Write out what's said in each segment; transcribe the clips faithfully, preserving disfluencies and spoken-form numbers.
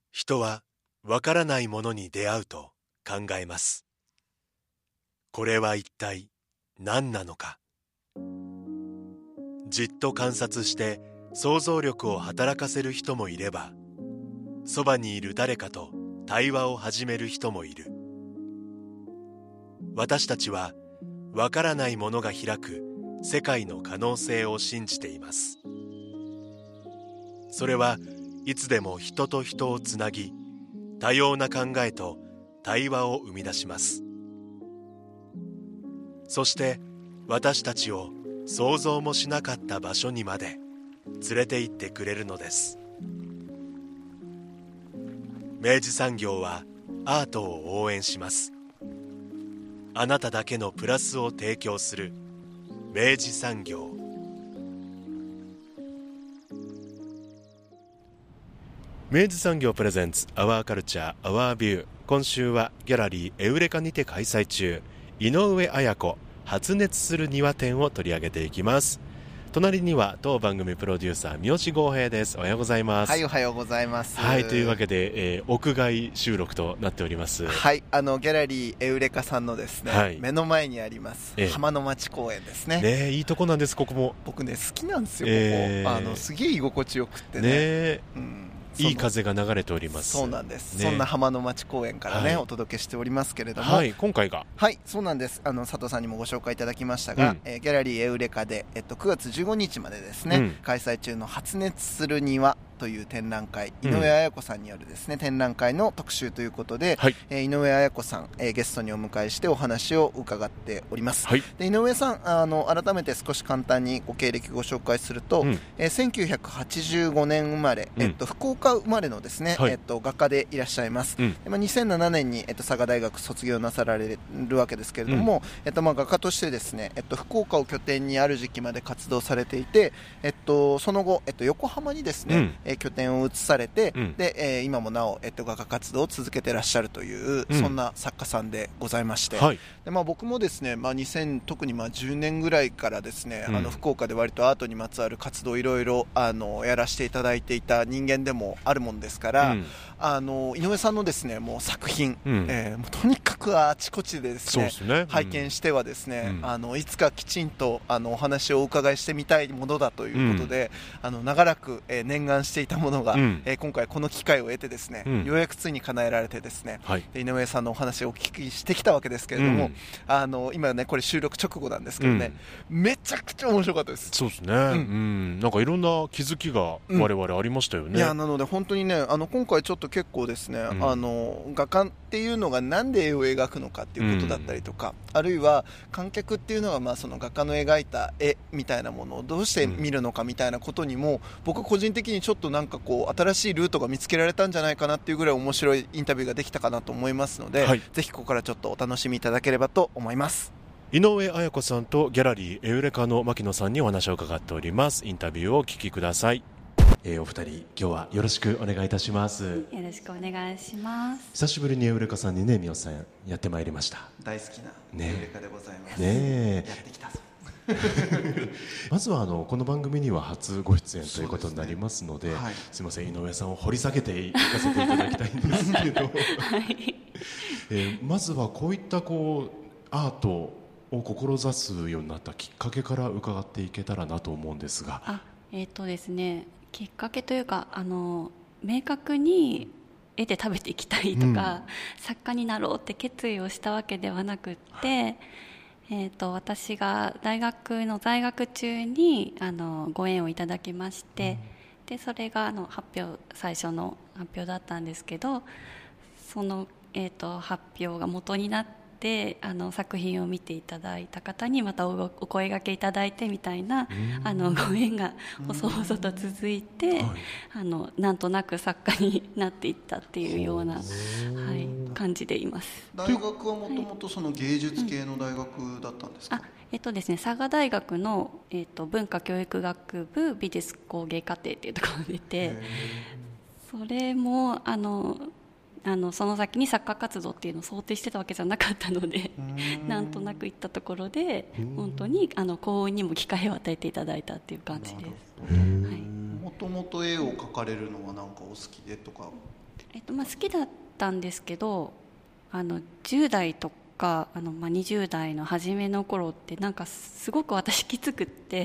人はわからないものに出会うと考えます。これは一体何なのか。じっと観察して想像力を働かせる人もいれば、そばにいる誰かと対話を始める人もいる。私たちはわからないものが開く世界の可能性を信じています。それはいつでも人と人をつなぎ、多様な考えと対話を生み出します。そして私たちを想像もしなかった場所にまで連れて行ってくれるのです。明治産業はアートを応援します。あなただけのプラスを提供する明治産業。明治産業プレゼンツアワーカルチャーアワービュー。今週はギャラリーエウレカにて開催中、井上綾子発熱する庭展を取り上げていきます。隣には当番組プロデューサー三好剛平です。おはようございます。 はい、おはようございます。 はい、というわけで、えー、屋外収録となっております。 はい、あのギャラリーエウレカさんのですね、はい、目の前にあります、えー、浜の町公園ですね。 ね、いいとこなんです。ここも僕ね好きなんですよ、えー、ここあのすげえ居心地よくってね、ね、うん、 いい風が流れております。 そうなんです、ね、そんな浜の町公園からね、はい、お届けしておりますけれども、 はい、今回がはい、そうなんです。あの佐藤さんにもご紹介いただきましたが、うん、えー、ギャラリーエウレカで、えっと、くがつじゅうごにちまでですね、うん、開催中の発熱する庭という展覧会、井上綾子さんによるですね、展覧会の特集ということで、はい、えー、井上綾子さん、えー、ゲストにお迎えしてお話を伺っております。はい、で井上さん、あの改めて少し簡単にご経歴ご紹介すると、うん、えー、せんきゅうひゃくはちじゅうごねん生まれ、うん、えっと、福岡生まれのですね、はい、えっと、画家でいらっしゃいます。うん、でまあ、にせんななねんに、えっと、佐賀大学卒業なさられるわけですけれども、うん、えっとまあ、画家としてですね、えっと、福岡を拠点にある時期まで活動されていて、えっと、その後、えっと、横浜にですね、うん、えー、拠点を移されて、うん、でえー、今もなお、えっと、画家活動を続けていらっしゃるという、うん、そんな作家さんでございまして、はい、でまあ、僕もですね、まあ、にせん特にまあじゅうねんぐらいからですね、うん、あの福岡で割とアートにまつわる活動をいろいろあのやらせていただいていた人間でもあるもんですから、うん、あの井上さんのですねもう作品、うん、えー、もうとにかくあちこちでですね、そうですね、うん、拝見してはですね、うん、あのいつかきちんとあのお話をお伺いしてみたいものだということで、うん、あの長らく、えー、念願していたものが、うん、えー、今回この機会を得てですね、うん、ようやくついに叶えられてですね、はい、で井上さんのお話をお聞きしてきたわけですけれども、うん、あの今ねこれ収録直後なんですけどね、うん、めちゃくちゃ面白かったです。 そうですね、うんうん、なんかいろんな気づきが我々ありましたよね、うん、 いやなので本当にね、あの今回ちょっと結構ですね、うん、あの画家っていうのがなんで絵を描くのかっていうことだったりとか、うん、あるいは観客っていうのがまあその画家の描いた絵みたいなものをどうして見るのかみたいなことにも、うん、僕個人的にちょっとなんかこう新しいルートが見つけられたんじゃないかなっていうぐらい面白いインタビューができたかなと思いますので、はい、ぜひここからちょっとお楽しみいただければと思います。 井上綾子さんとギャラリーエウレカの牧野さんにお話を伺っております。インタビューをお聞きください。えー、お二人今日はよろしくお願いいたします。 よろしくお願いします。 久しぶりにエウレカさんにね、三好さんやってまいりました。 大好きなエウレカでございます、 ね、 やってきたぞまずはあのこの番組には初ご出演ということになりますの で, す, ね、はい、すみません、井上さんを掘り下げていかせていただきたいんですけど、はい、えー、まずはこういったこうアートを志すようになったきっかけから伺っていけたらなと思うんですが。 あ、えーとですね、きっかけというか、あの明確に絵で食べていきたいとか、うん、作家になろうって決意をしたわけではなくって、はい、えーと私が大学の在学中にあのご縁をいただきまして、うん、でそれがあの発表最初の発表だったんですけど、その、えーと発表が元になってであの作品を見ていただいた方にまた お, お声掛けいただいてみたいなあのご縁が細々と続いて、はい、あのなんとなく作家になっていったっていうような、はい、感じでいます。 大学はもともとその芸術系の大学だったんですか？ はい、うん、あえっとですね、佐賀大学の、えっと、文化教育学部美術工芸課程っていうところに出て、それもあのあのその先に作家活動っていうのを想定してたわけじゃなかったので、なんとなく行ったところで本当にあの幸運にも機会を与えていただいたっていう感じです。 もともと絵を描かれるのはなんかお好きでとかえっとまあ、好きだったんですけど、あのじゅう代とかあの、まあ、にじゅう代の初めの頃ってなんかすごく私きつくって、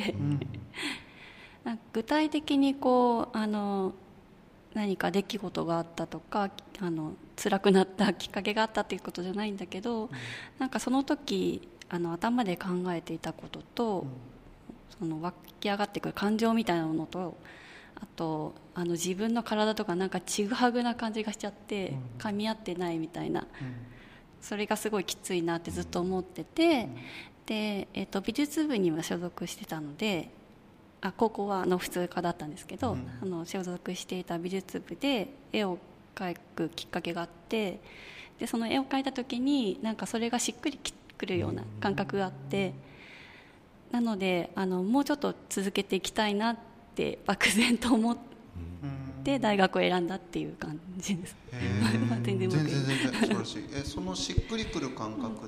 うん、なんか具体的にこうあの何か出来事があったとかあの辛くなったきっかけがあったっていうことじゃないんだけど、うん、なんかその時あの頭で考えていたことと、うん、その湧き上がってくる感情みたいなものと、あとあの自分の体とかなんかちぐはぐな感じがしちゃって噛み合ってないみたいな、うん、それがすごいきついなってずっと思ってて、うん、で、えーと、美術部には所属してたので、あ高校はあの普通科だったんですけど、うん、あの所属していた美術部で絵を描くきっかけがあって、でその絵を描いた時になんかそれがしっくりくるような感覚があって、なのであのもうちょっと続けていきたいなって漠然と思って大学を選んだっていう感じです。 全然全然全然素晴らしい。えそのしっくりくる感覚って、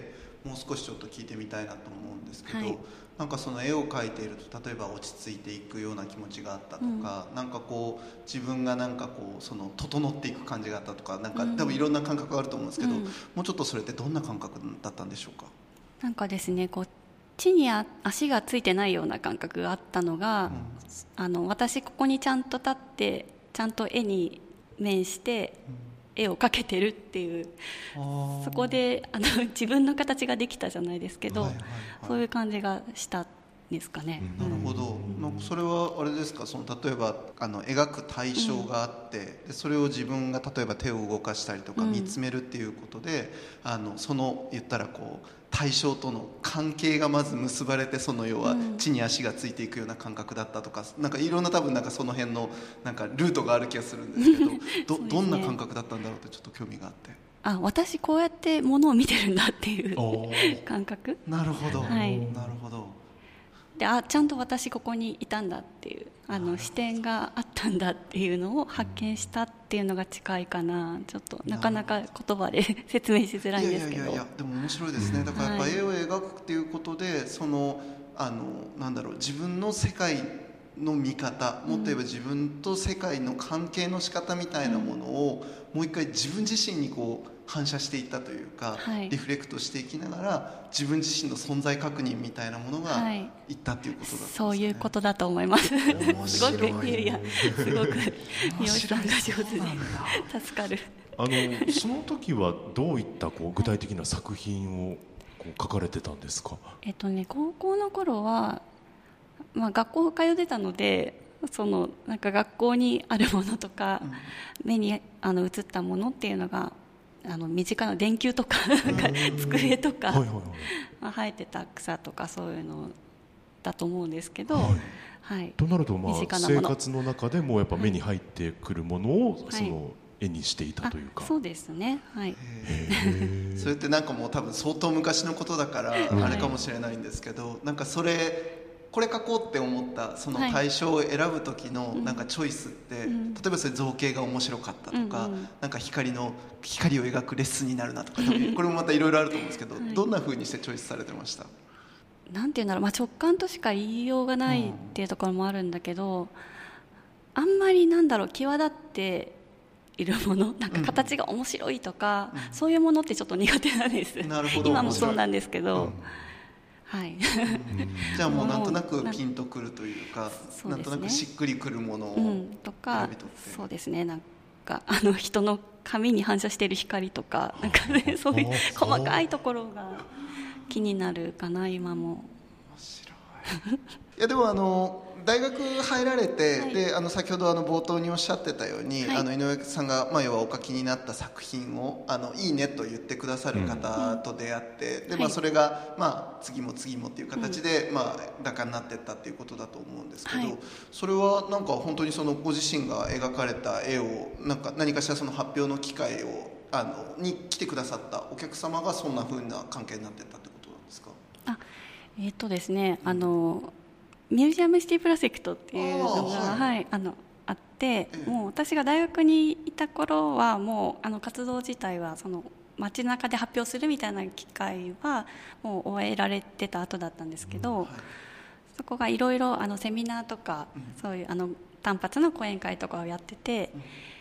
うん、もう少しちょっと聞いてみたいなと思うんですけど、はい、なんかその絵を描いていると例えば落ち着いていくような気持ちがあったとか、うん、なんかこう自分がなんかこうその整っていく感じがあったとか、なんか多分いろんな感覚があると思うんですけど、うん、もうちょっとそれってどんな感覚だったんでしょうか。 なんかですね、こう地に足がついてないような感覚があったのが、うん、あの私ここにちゃんと立ってちゃんと絵に面して絵を描けてるっていう、うん、そこであの自分の形ができたじゃないですけど、はいはいはい、そういう感じがしたんですかね、 うん、なるほど、うん、なんかそれはあれですか、その例えばあの描く対象があって、うん、でそれを自分が例えば手を動かしたりとか見つめるっていうことで、うん、あのその言ったらこう対象との関係がまず結ばれて、その要は地に足がついていくような感覚だったとか、なんかいろんな多分なんかその辺のなんかルートがある気がするんですけどど, どんな感覚だったんだろうってちょっと興味があって、 あ私こうやってものを見てるんだっていう感覚。 なるほど、はい、なるほど。 であちゃんと私ここにいたんだっていうあの視点があったんだっていうのを発見したっていうのが近いかな。ちょっとなかなか言葉で説明しづらいんですけど、いやいやいやでも面白いですね。だからやっぱ絵を描くっていうことで、はい、そのあのなんだろう自分の世界の見方、もっと言えば自分と世界の関係の仕方みたいなものを、うん、もう一回自分自身にこう反射していったというか、はい、リフレクトしていきながら自分自身の存在確認みたいなものがいったっていうことだったんですね。 そういうことだと思います。すごくいやいやすごく三好さんが上手で助かる。 あのその時はどういったこう具体的な作品をこう描かれてたんですか。 えっとね高校の頃は、まあ、学校通ってたので、そのなんか学校にあるものとか、うん、目にあの映ったものっていうのがあの身近な電球とか机とか、はいはいはい、まあ、生えてた草とかそういうのだと思うんですけど、はいはい、となると、まあ、生活の中でもやっぱ目に入ってくるものを、はい、その絵にしていたというか、 そうですね、はい、 それってなんかもう多分相当昔のことだからあれかもしれないんですけど、はい、なんかそれこれ描こうって思ったその対象を選ぶ時のなんかチョイスって、はい、例えばそれ造形が面白かったとか、うんうん、なんか光の光を描くレッスンになるなとか、これもまたいろいろあると思うんですけど、はい、どんな風にしてチョイスされてました？ なんていうんだろう、まあ、直感としか言いようがないっていうところもあるんだけど、うん、あんまりなんだろう際立っているもの、なんか形が面白いとか、うん、そういうものってちょっと苦手なんです。なるほど、今もそうなんですけど、うん、はい、 じゃあもうなんとなくピンとくるというか、う な, なんとなくしっくりくるものを選び取って、うん、とかそうですね、なんかあの人の髪に反射している光とか、なんか、ね、そういう細かいところが気になるかな今も。面白い。いやでもあの大学入られて、はい、であの先ほどあの冒頭におっしゃってたように、はい、あの井上さんが、まあ、要はお書きになった作品をあのいいねと言ってくださる方と出会って、うん、でまあ、それが、まあ、次も次もっていう形で、うん、まあ、画家になっていったっていうことだと思うんですけど、はい、それはなんか本当にそのご自身が描かれた絵をなんか何かしらその発表の機会をあのに来てくださったお客様がそんな風な関係になっていったってことなんですか？ あ、えーとですね、あのミュージアムシティプロジェクトっていうのが あ,、はいはい、あ, のあって、ええ、もう私が大学にいた頃はもうあの活動自体はその街中で発表するみたいな機会はもう終えられてた後だったんですけど、うん、はい、そこがいろいろセミナーとか、うん、そういうあの単発の講演会とかをやってて、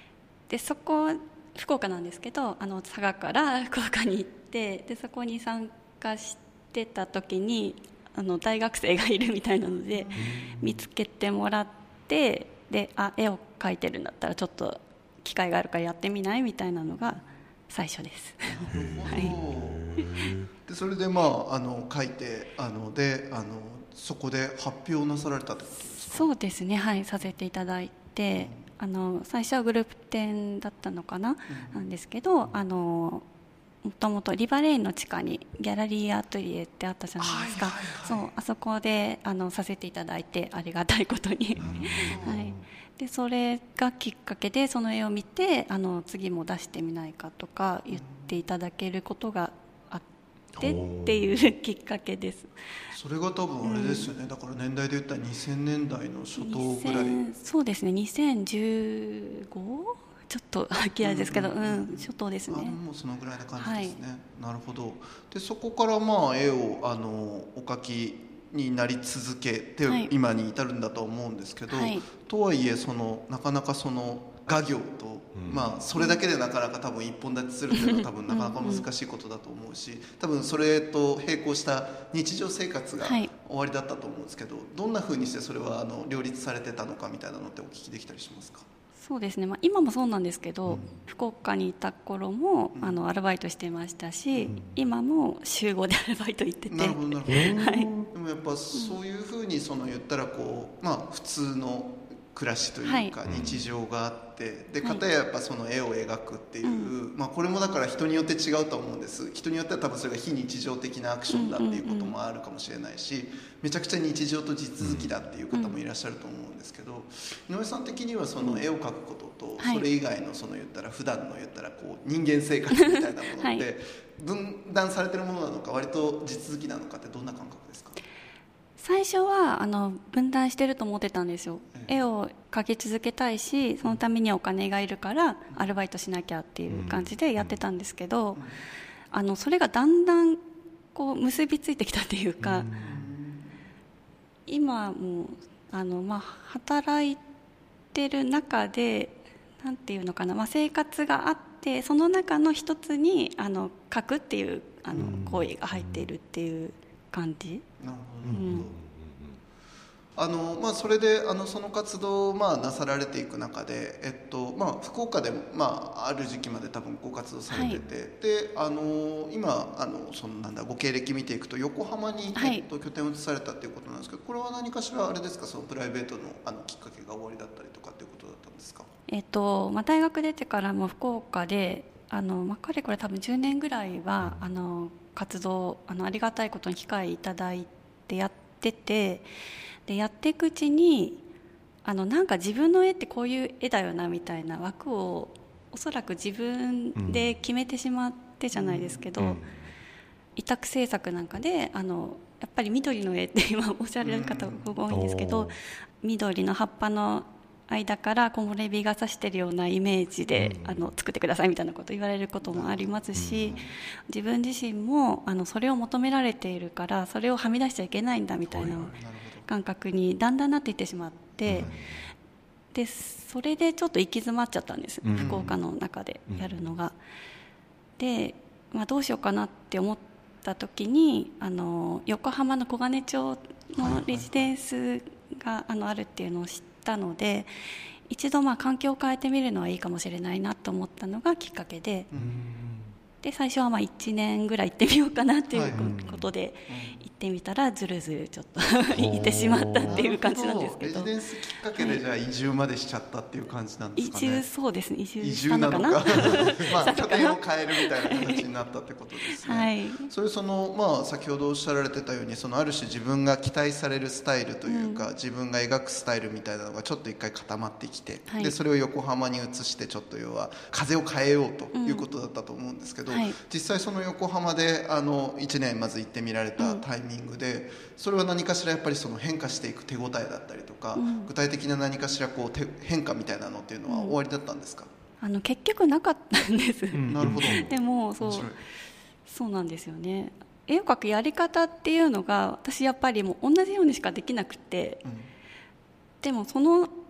でそこ福岡なんですけど、あの佐賀から福岡に行って、でそこに参加してた時にあの大学生がいるみたいなので見つけてもらって、であ絵を描いてるんだったらちょっと機会があるからやってみないみたいなのが最初です。はい、 でそれでまああの書いてあのであのそこで発表なさられたってことですか？ そうですね、はい、させていただいて、うん、あの最初はグループ展だったのかな、うん、なんですけど、あのもともとリバレインの地下にギャラリーアトリエってあったじゃないですか、はいはいはい、そうあそこであのさせていただいて、ありがたいことに、はい、でそれがきっかけでその絵を見て、あの次も出してみないかとか言っていただけることがあってっていうきっかけです。 それが多分あれですよね、うん、だから年代で言ったらにせんねんだいの初頭ぐらい。 そうですね、にせんじゅうごちょっとはっきりですけど、うんうんうん、初頭ですね。 あもうそのぐらいな感じですね、はい、なるほど。でそこからまあ絵をあのお描きになり続けて、はい、今に至るんだと思うんですけど、はい、とはいえそのなかなかその画業と、うん、まあそれだけでなかなか多分一本立ちするっていうのは多分なかなか難しいことだと思うし、多分それと並行した日常生活が終わりだったと思うんですけど、はい、どんなふうにしてそれはあの両立されてたのかみたいなのってお聞きできたりしますか？ そうですね、まあ、今もそうなんですけど、うん、福岡にいた頃も、うん、あのアルバイトしてましたし、うん、今も週ごでアルバイト行ってて。 なるほどなるほど、はい、でもやっぱそういうふうにその言ったらこう、まあ、普通の暮らしというか日常があって、はい、で片ややっぱその絵を描くっていう、はい、まあ、これもだから人によって違うと思うんです。人によっては多分それが非日常的なアクションだっていうこともあるかもしれないし、めちゃくちゃ日常と地続きだっていう方もいらっしゃると思うんですけど、井上さん的にはその絵を描くこととそれ以外のその言ったら普段の言ったらこう人間生活みたいなものって分断されてるものなのか割と地続きなのかってどんな感覚ですか？ 最初はあの分断してると思ってたんですよ。絵を描き続けたいし、そのためにはお金がいるからアルバイトしなきゃっていう感じでやってたんですけど、あのそれがだんだんこう結びついてきたっていうか、今もあの、まあ、働いてる中でなんていうのかな、まあ、生活があってその中の一つにあの描くっていうあの行為が入っているっていう感じ。 なるほど、うん、あのまあ、それであのその活動をまあなさられていく中で、えっとまあ、福岡でも、まあ、ある時期まで多分ご活動されてて、はい、であの今あのそのなんだご経歴見ていくと横浜に、はい、えっと、拠点を移されたということなんですけど、これは何かしらあれですか、そのプライベートの、あのきっかけが終わりだったりとかっていうことだったんですか？ えっとまあ、大学出てからも福岡であの、まあ、かれこれ多分じゅうねんぐらいはあの活動 あのありがたいことに機会いただいてやってて、でやっていくうちにあのなんか自分の絵ってこういう絵だよなみたいな枠をおそらく自分で決めてしまってじゃないですけど、うん、委託制作なんかであのやっぱり緑の絵って今おっしゃられる方が多いんですけど、うん、緑の葉っぱの間から木漏れ日が差してるようなイメージで、うん、あの作ってくださいみたいなこと言われることもありますし、うん、自分自身もあのそれを求められているからそれをはみ出しちゃいけないんだみたいな感覚にだんだんなっていってしまって、うん、でそれでちょっと行き詰まっちゃったんです、うん、福岡の中でやるのが、うん、で、まあ、どうしようかなって思った時にあの横浜の黄金町のレジデンスがあのあるっていうのを知ってたので、一度まあ環境を変えてみるのはいいかもしれないなと思ったのがきっかけで、うん、で最初はまあいちねんぐらい行ってみようかなっていうことで行ってみたらずるずるちょっと行ってしまったっていう感じなんですけど、 レジデンスきっかけでじゃあ移住までしちゃったっていう感じなんですかね。 移住、そうですね、移住したのかな、移住なのかまあ拠点を変えるみたいな形になったってことですね、はい、それその、まあ、先ほどおっしゃられてたようにそのある種自分が期待されるスタイルというか、うん、自分が描くスタイルみたいなのがちょっと一回固まってきて、はい、でそれを横浜に移してちょっと要は風を変えようということだったと思うんですけど、うん、はい、実際その横浜であのいちねんまず行ってみられたタイミングで、うん、それは何かしらやっぱりその変化していく手応えだったりとか、うん、具体的な何かしらこう手変化みたいなのっていうのは終わりだったんですか？ あの結局なかったんです、 うん、なるほどでもそう、そうなんですよね。絵を描くやり方っていうのが私やっぱりもう同じようにしかできなくて、うん、でもその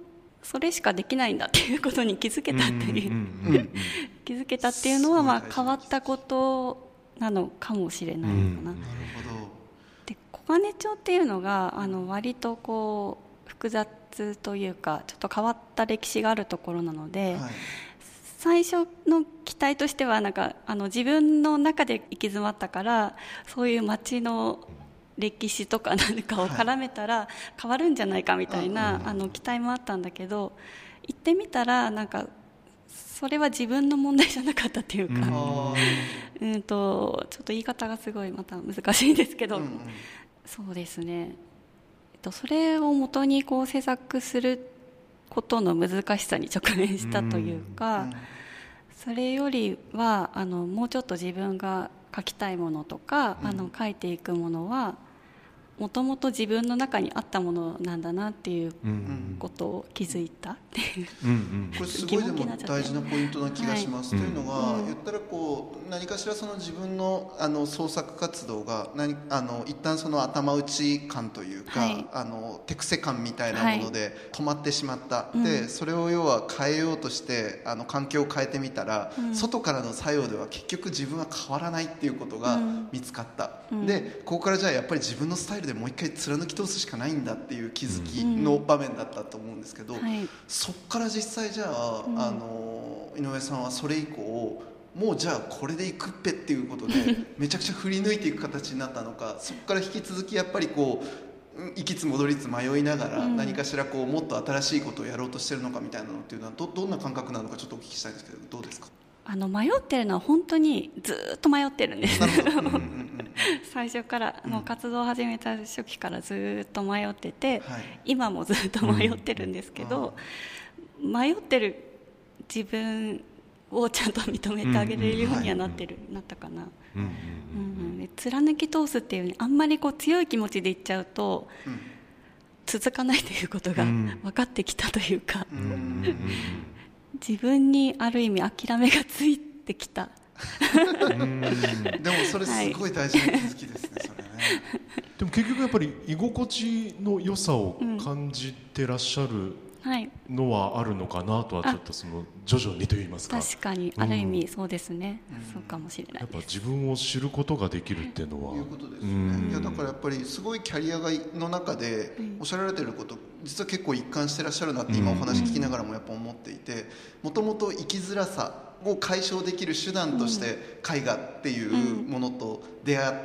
それしかできないんだっていうことに気づけたっていう気づけたっていうのは、まあ、変わったことなのかもしれないのかな、うん、なるほど。で黄金町っていうのがあの割とこう複雑というかちょっと変わった歴史があるところなので、はい、最初の期待としてはなんかあの自分の中で行き詰まったからそういう町の歴史とか何かを絡めたら変わるんじゃないかみたいな、はい、あの期待もあったんだけど、行ってみたらなんかそれは自分の問題じゃなかったっていうか、うん、うんとちょっと言い方がすごいまた難しいんですけど、うんうん、そうですね、えっと、それを元にこう制作することの難しさに直面したというか、うんうん、それよりはあのもうちょっと自分が書きたいものとか、うん、あの書いていくものはもともと自分の中にあったものなんだなっていうことを気づいたっていう、うんうん、 これすごいでも大事なポイントな気がします、はい、というのが、うん、言ったらこう何かしらその自分 の, あの創作活動が何あの一旦その頭打ち感というか、はい、あの手癖感みたいなもので止まってしまった、はい、でそれを要は変えようとしてあの環境を変えてみたら、うん、外からの作用では結局自分は変わらないっていうことが見つかった、うん、でここからじゃあやっぱり自分のスタイルでもう一回貫き通すしかないんだっていう気づきの場面だったと思うんですけど、うんはい、そこから実際じゃあ、うん、あの井上さんはそれ以降もうじゃあこれでいくっぺっていうことでめちゃくちゃ振り抜いていく形になったのかそこから引き続きやっぱりこう行きつ戻りつ迷いながら何かしらこうもっと新しいことをやろうとしてるのかみたいなのっていうのは ど, どんな感覚なのかちょっとお聞きしたいんですけどどうですか？ あの迷ってるのは本当にずっと迷ってるんです最初からあの活動を始めた初期からずっと迷ってて、はい、今もずっと迷ってるんですけど、うん、迷ってる自分をちゃんと認めてあげれるようにはなってる、うん、なったかな、うんうんうん、で貫き通すっていう、ね、あんまりこう強い気持ちでいっちゃうと、うん、続かないということが分かってきたというか、うんうん自分にある意味諦めがついてきたうんでもそれすごい大事な気づきですね、はい、それねでも結局やっぱり居心地の良さを感じてらっしゃるのはあるのかなとはちょっとその徐々にといいますか確かにある意味そうですね、うん、そうかもしれないです。 やっぱ自分を知ることができるっていうのは、 いうことですよね。いやだからやっぱりすごいキャリアがの中でおっしゃられてること実は結構一貫してらっしゃるなって今お話聞きながらもやっぱ思っていて、もともと生きづらさを解消できる手段として絵画っていうものと出会った、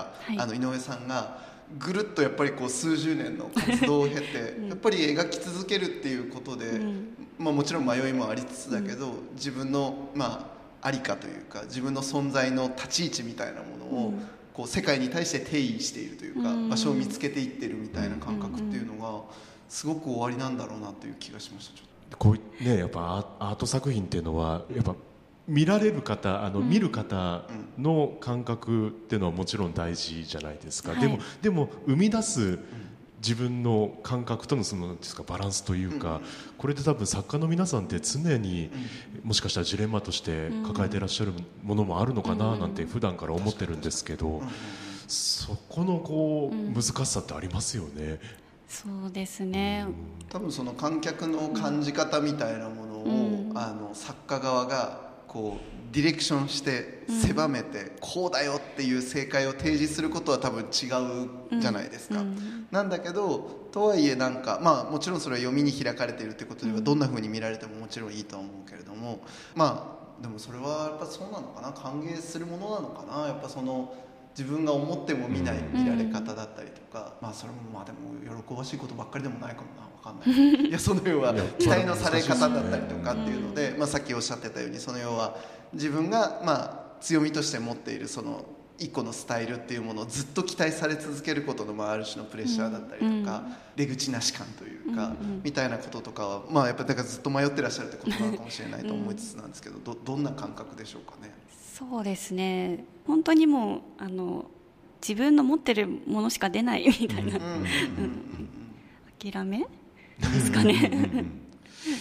うん、あの井上さんがぐるっとやっぱりこう数十年の活動を経て、うん、やっぱり描き続けるっていうことで、うんまあ、もちろん迷いもありつつだけど、うん、自分の、まあ、ありかというか自分の存在の立ち位置みたいなものを、うん、こう世界に対して定義しているというか、うん、場所を見つけていってるみたいな感覚っていうのがすごく終わりなんだろうなという気がしました。ちょっとこう、ね、やっぱアート作品っていうのはやっぱ見られる方あの、うん、見る方の感覚っていうのはもちろん大事じゃないですか、はい、でも、でも生み出す自分の感覚とのそのなんですかバランスというか、うん、これで多分作家の皆さんって常に、うん、もしかしたらジレンマとして抱えていらっしゃるものもあるのかななんて普段から思ってるんですけど、うん、そこのこう、うん、難しさってありますよね。 そうですね、うん、 多分その観客の感じ方みたいなものを、うん、あの作家側がこうディレクションして狭めて、うん、こうだよっていう正解を提示することは多分違うじゃないですか、うんうん、なんだけどとはいえなんか、まあ、もちろんそれは読みに開かれているということではどんな風に見られてももちろんいいとは思うけれども、まあでもそれはやっぱそうなのかな、歓迎するものなのかな、やっぱその自分が思っても見ない見られ方だったりとか、うん、まあそれもまあでも喜ばしいことばっかりでもないかもな、分かんないいやその要は期待のされ方だったりとかっていうので、まあ、さっきおっしゃってたようにその要は自分がまあ強みとして持っているその一個のスタイルっていうものをずっと期待され続けることのまあある種のプレッシャーだったりとか、出口なし感というか、みたいなこととかはまあやっぱりだからずっと迷ってらっしゃるってことなのかもしれないと思いつつなんですけど、ど, どんな感覚でしょうかね。 そうですね、本当にもうあの自分の持ってるものしか出ないみたいな諦めですかね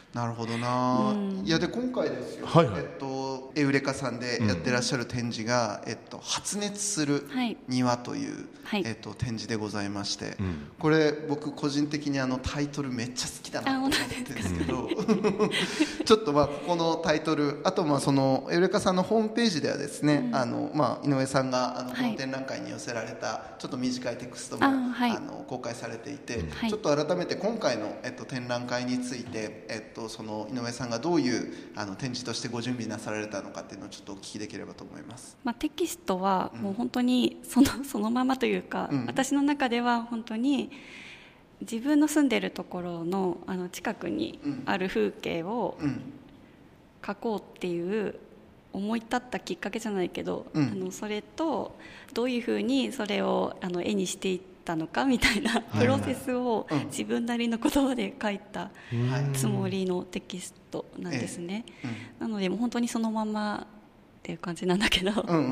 なるほどな、うん、いやで今回ですよ、はいはい、えっと、エウレカさんでやってらっしゃる展示が、うん、えっと、発熱する庭という、はい、えっと、展示でございまして、はい、これ僕個人的にあのタイトルめっちゃ好きだなと思ってるんですけどちょっとまあここのタイトル、あとまあそのエウレカさんのホームページではですね、うん、あのまあ井上さんがあのこの展覧会に寄せられたちょっと短いテクストも、はい、あの公開されていて、はい、ちょっと改めて今回の、えっと、展覧会について、えっと、その井上さんがどういうあの展示としてご準備なさられたのかっていうのをちょっとお聞きできればと思います。 まあ、テキストはもう本当にその、そのままというか、うん、私の中では本当に自分の住んでるところ の, あの近くにある風景を描こうっていう思い立ったきっかけじゃないけど、うん、あのそれとどういうふうにそれをあの絵にしていったのかみたいなプロセスを自分なりの言葉で書いたつもりのテキストなんですね、うんうん、なのでもう本当にそのままっていう感じなんだけど、うんうんうんうん、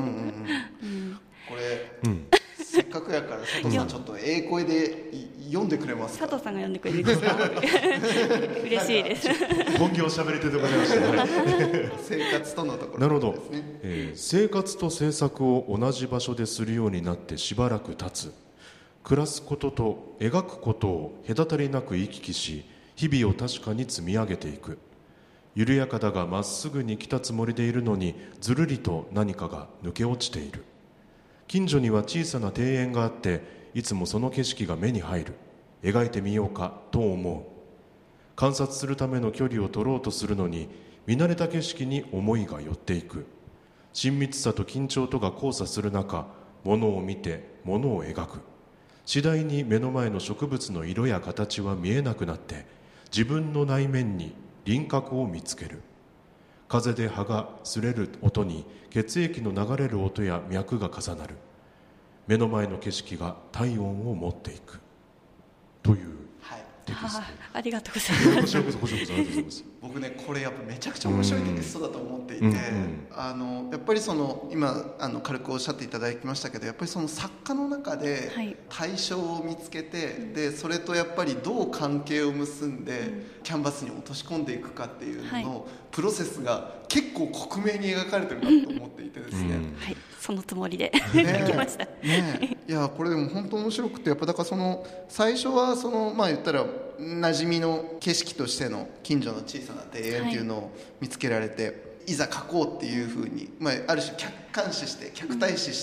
これ、うん、せっかくやから佐藤さんちょっとええ声で読んでくれますか。 佐藤さんが読んでくれるんですか嬉しいです本業しゃべり手でございましたね生活とのところ、 なるほど、えー、生活と制作を同じ場所でするようになってしばらく経つ。暮らすことと描くことを隔たりなく行き来し、日々を確かに積み上げていく。緩やかだがまっすぐに来たつもりでいるのに、ずるりと何かが抜け落ちている。近所には小さな庭園があって、いつもその景色が目に入る。描いてみようかと思う。観察するための距離を取ろうとするのに、見慣れた景色に思いが寄っていく。親密さと緊張とが交差する中、物を見て物を描く。次第に目の前の植物の色や形は見えなくなって、自分の内面に輪郭を見つける。風で葉が擦れる音に血液の流れる音や脈が重なる。目の前の景色が体温を持っていくというテキスト、 はい、あ, ありがとうございます。 こちらこそこちらこそありがとうございます。 僕ねこれやっぱめちゃくちゃ面白いテキストだと思っていて、うんうん、あのやっぱりその今あの軽くおっしゃっていただきましたけど、やっぱりその作家の中で対象を見つけて、はい、でそれとやっぱりどう関係を結んで、うん、キャンバスに落とし込んでいくかっていうのの、はい、プロセスが結構克明に描かれてるなと思っていてですね、うん、 はい、そのつもりで描きました、 ね、いやこれでも本当面白くて、やっぱだからその最初はそのまあ言ったら馴染みの景色としての近所の小さな庭園っていうのを見つけられて、はい、いざ描こうっていうふうに、まあ、ある種客観視して客対視して、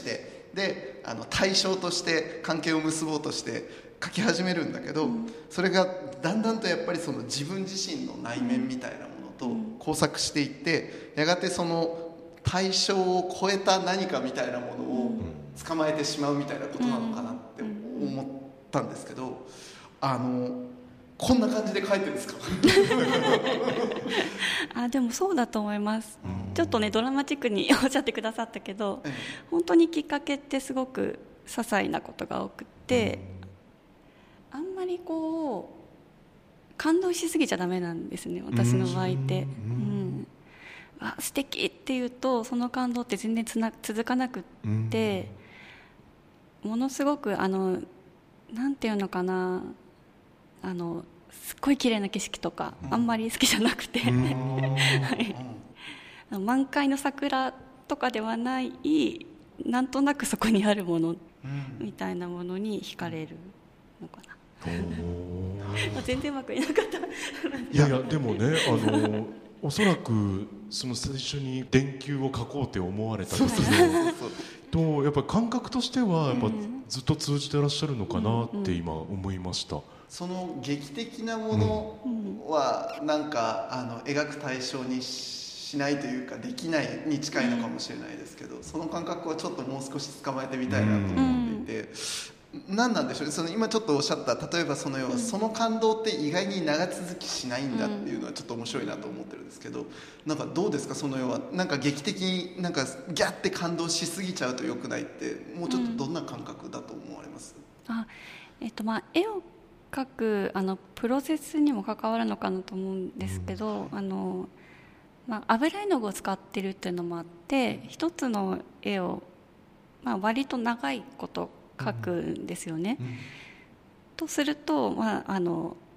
うん、であの対象として関係を結ぼうとして描き始めるんだけど、うん、それがだんだんとやっぱりその自分自身の内面みたいなものと交錯していって、やがてその対象を超えた何かみたいなものを捕まえてしまうみたいなことなのかなって思ったんですけど、あのこんな感じで書いてるんですかあ、でもそうだと思います。ちょっとねドラマチックにおっしゃってくださったけど、ええ、本当にきっかけってすごく些細なことが多くて、あんまりこう感動しすぎちゃダメなんですね、私の場合って。うん、あ、素敵っていうとその感動って全然つな続かなくって、ものすごくあのなんていうのかな、あのすっごい綺麗な景色とか、うん、あんまり好きじゃなくて、はい、満開の桜とかではない、なんとなくそこにあるものみたいなものに惹かれるのかな、うん、全然うまくいなかったいやいやでもね、あのおそらくその最初に電球を描こうって思われたんですけどとやっぱり感覚としてはやっぱずっと通じてらっしゃるのかなって今思いました。 その劇的なものはなんかあの描く対象にしないというかできないに近いのかもしれないですけど、その感覚はちょっともう少し捕まえてみたいなと思っていて、何なんでしょうね、その今ちょっとおっしゃった例えばその要はその感動って意外に長続きしないんだっていうのはちょっと面白いなと思ってるんですけど、なんかどうですか、その要はなんか劇的になんかギャッて感動しすぎちゃうと良くないって、もうちょっとどんな感覚だと思われます？ うん、あえっとまあ絵を描くあのプロセスにも関わるのかなと思うんですけど、うん、あのまあ、油絵の具を使ってるっていうのもあって、一つの絵を、まあ、割と長いこと描くんですよね、うんうん、とすると、まあ、あの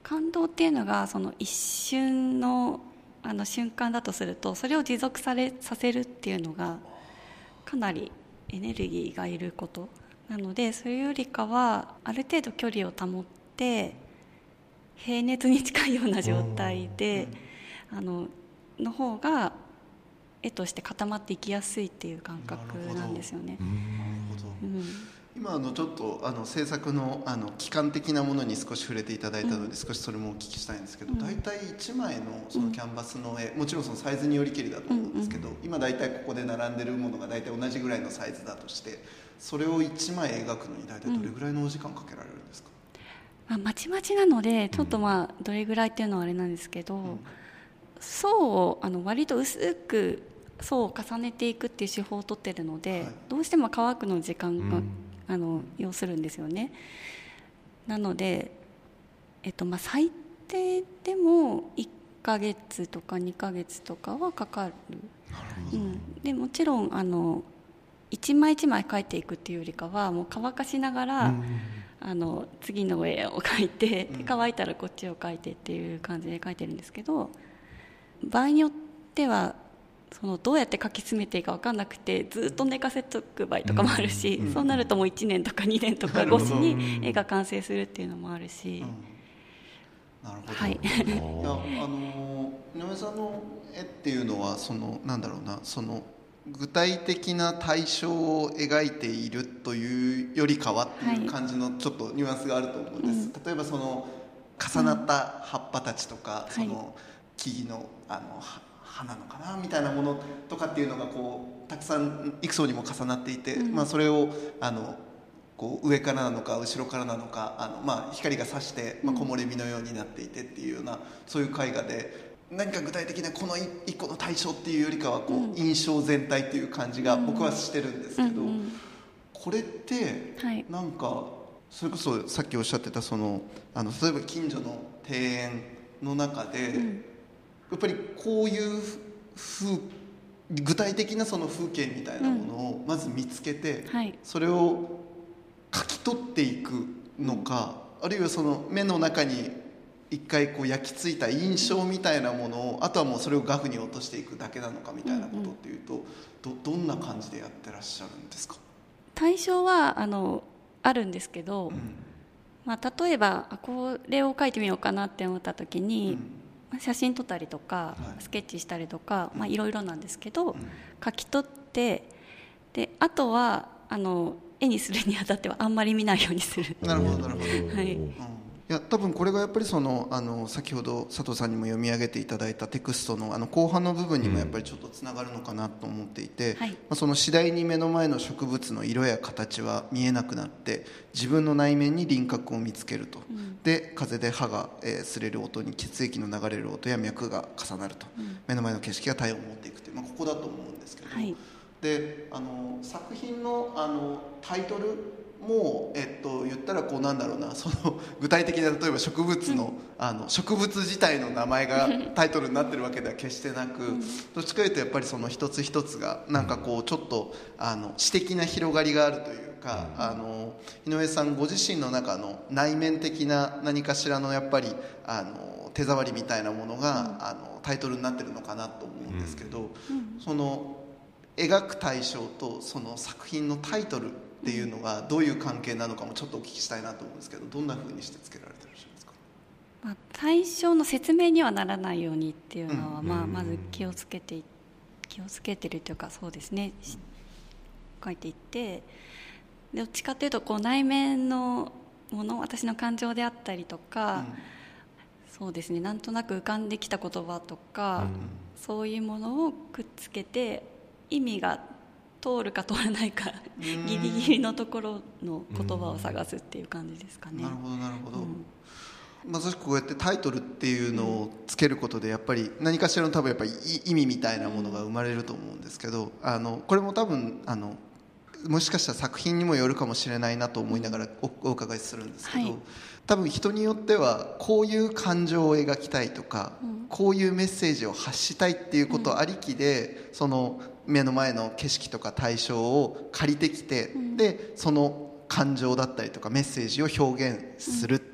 感動っていうのがその一瞬のあの瞬間だとすると、それを持続されさせるっていうのがかなりエネルギーがいることなので、それよりかはある程度距離を保って平熱に近いような状態で、あのの方が絵として固まっていきやすいっていう感覚なんですよね。なるほど、 うん、今あのちょっとあの制作 の, あの期間的なものに少し触れていただいたので、うん、少しそれもお聞きしたいんですけど、大体いちまい の, そのキャンバスの絵、うん、もちろんそのサイズによりけりだと思うんですけど、うんうん、今大体ここで並んでるものが大体同じぐらいのサイズだとして、それをいちまい描くのに大体どれぐらいのお時間かけられるんですか？ うん、まあ、まちまちなのでちょっとまあどれぐらいっていうのはあれなんですけど、うん、層をあの割と薄く層を重ねていくっていう手法をとっているので、はい、どうしても乾くの時間が、うん、あの要するんですよね。なので、えっとまあ、最低でもいっかげつとかにかげつとかはかかる。うん、でもちろんあの一枚一枚描いていくっていうよりかはもう乾かしながら、うん、あの次の絵を描いて、うん、乾いたらこっちを描いてっていう感じで描いてるんですけど、場合によってはそのどうやって描き詰めていいか分かんなくてずっと寝かせとく場合とかもあるし、うん、そうなるともういちねんとかにねんとか越しに絵が完成するっていうのもあるし、 うん、なるほど、 はい、 いやあの井上さんの絵っていうのはそのなんだろうな、その具体的な対象を描いているというよりかはっていう感じのちょっとニュアンスがあると思うんです、はい、例えばその重なった葉っぱたちとか、うん、その木々のあの花のかなみたいなものとかっていうのがこうたくさん幾層にも重なっていて、うん、まあ、それをあのこう上からなのか後ろからなのかあの、まあ、光が差して、まあ、木漏れ日のようになっていてっていうような、そういう絵画で何か具体的なこの一個の対象っていうよりかはこう、うん、印象全体っていう感じが僕はしてるんですけど、うんうん、これってなんかそれこそさっきおっしゃってたそのあの例えば近所の庭園の中で、うん、やっぱりこういう風具体的なその風景みたいなものをまず見つけて、うん、はい、それを描き取っていくのか、あるいはその目の中に一回こう焼き付いた印象みたいなものをあとはもうそれを画布に落としていくだけなのかみたいなことっていうと、うんうん、ど, どんな感じでやってらっしゃるんですか？ 対象はあのあるんですけど、うん、まあ、例えばこれを描いてみようかなって思った時に、うん、写真撮ったりとか、はい、スケッチしたりとか、まあ、いろいろなんですけど、うん、書き取ってであとはあの絵にするにあたってはあんまり見ないようにする。 なるほどなるほど、はい、うん、いや多分これがやっぱりそのあの先ほど佐藤さんにも読み上げていただいたテクスト の, あの後半の部分にもやっぱりちょっとつながるのかなと思っていて、うん、はい、まあ、その次第に目の前の植物の色や形は見えなくなって自分の内面に輪郭を見つけると、うん、で風で歯が、えー、擦れる音に血液の流れる音や脈が重なると、うん、目の前の景色が体温を持っていくという、まあ、ここだと思うんですけど、はい、であの作品 の, あのタイトルもう、えっと、言ったらこうなんだろうな、その具体的な例えば植物 の,、うん、あの植物自体の名前がタイトルになってるわけでは決してなく、うん、どっちかというとやっぱりその一つ一つがなんかこうちょっとあの詩的な広がりがあるというか、うん、あの井上さんご自身の中の内面的な何かしらのやっぱりあの手触りみたいなものが、うん、あのタイトルになってるのかなと思うんですけど、うん、その描く対象とその作品のタイトルっていうのがどういう関係なのかもちょっとお聞きしたいなと思うんですけど、どんな風にしてつけられてらっしゃるんですか？ まあ、対象の説明にはならないようにっていうのは、うん、まあ、まず気をつけて気をつけてるというかそうですね、うん、書いていってどっちかというとこう内面のもの私の感情であったりとか、うん、そうですね、なんとなく浮かんできた言葉とか、うん、そういうものをくっつけて意味が通るか通らないかギリギリのところの言葉を探すっていう感じですかね。 なるほどなるほど、うん、まさしくこうやってタイトルっていうのをつけることでやっぱり何かしらの多分やっぱり意味みたいなものが生まれると思うんですけど、あのこれも多分あのもしかしたら作品にもよるかもしれないなと思いながら お, お伺いするんですけど、はい、多分人によってはこういう感情を描きたいとか、うん、こういうメッセージを発したいっていうことありきで、うん、その目の前の景色とか対象を借りてきて、うん、でその感情だったりとかメッセージを表現するっ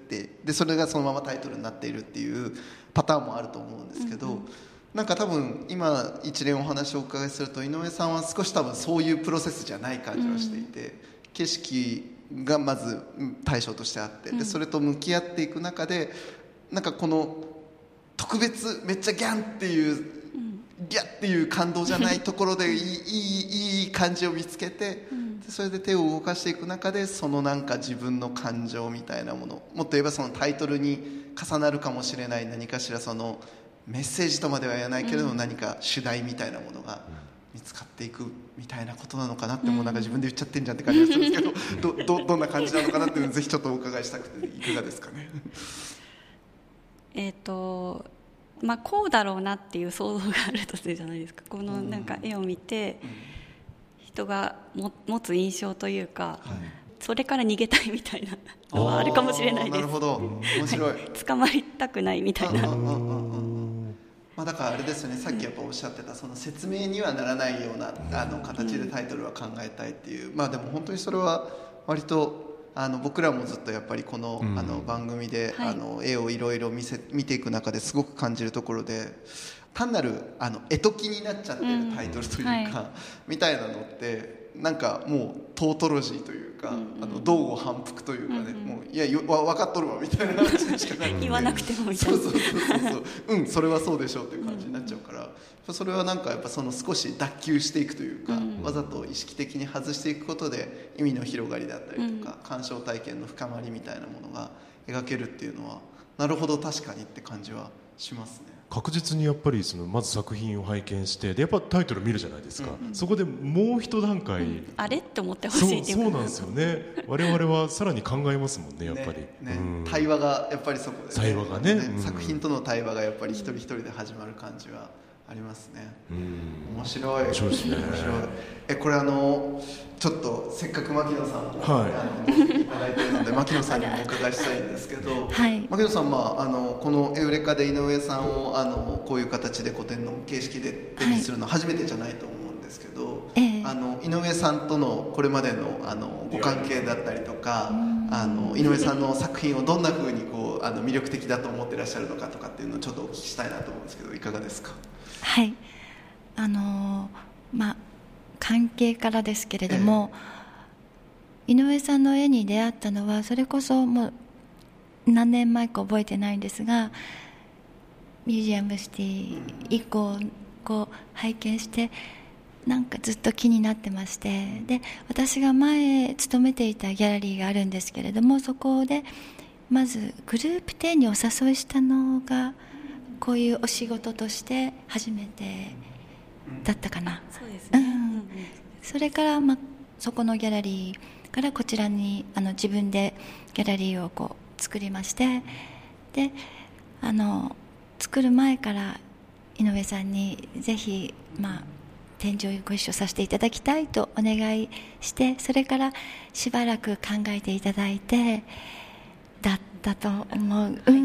て、でそれがそのままタイトルになっているっていうパターンもあると思うんですけど、うんうん、なんか多分今一連お話をお伺いすると井上さんは少し多分そういうプロセスじゃない感じはしていて、うん、景色がまず対象としてあって、でそれと向き合っていく中でなんかこの特別めっちゃギャンっていうギャッっていう感動じゃないところでいい, いい, いい感じを見つけて、それで手を動かしていく中でそのなんか自分の感情みたいなもの、もっと言えばそのタイトルに重なるかもしれない何かしらそのメッセージとまでは言わないけれども何か主題みたいなものが見つかっていくみたいなことなのかなって、もうなんか自分で言っちゃってんじゃんって感じがするんですけどど, ど, どんな感じなのかなってぜひちょっとお伺いしたくていかがですかね。 えっとまあ、こうだろうなっていう想像があるとするじゃないですか。このなんか絵を見て人がも持つ印象というか、はい、それから逃げたいみたいなのはあるかもしれないです。 なるほど、面白い、はい、 捕まりたくないみたいな。 まあ、だからあれですよね、さっきやっぱおっしゃってたその説明にはならないようなあの形でタイトルは考えたいっていう、まあでも本当にそれは割とあの僕らもずっとやっぱりこの、うん、あの番組で、はい、あの絵をいろいろ見せ見ていく中ですごく感じるところで、単なるあの絵解きになっちゃってるタイトルというか、うんはい、みたいなのってなんかもうトートロジーというか、うん、あの道後反復というかね、うん、もういやよわ分かっとるわみたいな話でしかない言わなくてもみたいな、 そうそうそうそううんそれはそうでしょうっていう感じになっちゃうから、うん、それはなんかやっぱその少し脱臼していくというか、うん、わざと意識的に外していくことで意味の広がりだったりとか、うん、鑑賞体験の深まりみたいなものが描けるっていうのはなるほど確かにって感じはしますね。 確実にやっぱりそのまず作品を拝見してでやっぱタイトル見るじゃないですか、うんうん、そこでもう一段階、うん、 あれって思ってほしいっていうか、 そうなんですよね。我々はさらに考えますもんねやっぱり、 ねねうん、対話がやっぱりそこで、 ね、対話がね、ねうん、作品との対話がやっぱり一人一人で始まる感じはありますね。うん面白い面白いですね。 面白い。えこれあのちょっとせっかく牧野さんも、はい、あのいただいているので牧野さんにもお伺いしたいんですけど、はい、牧野さん、まあ、あのこのエウレカで井上さんをあのこういう形で古典の形式で手にするのは初めてじゃないと思うんですけど、はい、あの井上さんとのこれまでのあのご関係だったりとか、あの井上さんの作品をどんなふうにこうあの魅力的だと思ってらっしゃるのかとかっていうのをちょっとお聞きしたいなと思うんですけどいかがですか。 はい、あのまあ関係からですけれども、えー、井上さんの絵に出会ったのはそれこそもう何年前か覚えてないんですがミュージアムシティ以降こう拝見してなんかずっと気になってまして、で私が前勤めていたギャラリーがあるんですけれどもそこでまずグループ展にお誘いしたのがこういうお仕事として初めてだったかな。 そうですね、うん、 それから、ま、そこのギャラリーからこちらにあの自分でギャラリーをこう作りまして、であの作る前から井上さんにぜひ、まあ、展示をご一緒させていただきたいとお願いして、それからしばらく考えていただいてだったと思う、うん、